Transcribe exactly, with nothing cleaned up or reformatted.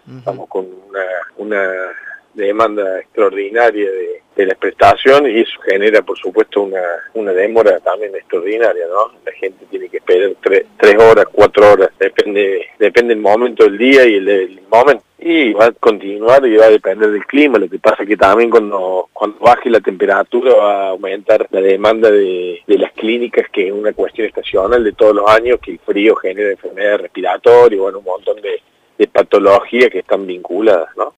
Uh-huh. Estamos con una, una demanda extraordinaria de, de la prestación y eso genera, por supuesto, una, una demora también extraordinaria, ¿no? La gente tiene que esperar tres, tres horas, cuatro horas, depende depende del momento del día y el, el momento. Y va a continuar y va a depender del clima. Lo que pasa es que también cuando, cuando baje la temperatura va a aumentar la demanda de, de las clínicas, que es una cuestión estacional de todos los años, que el frío genera enfermedades respiratorias, bueno, un montón de, de patologías que están vinculadas, ¿no?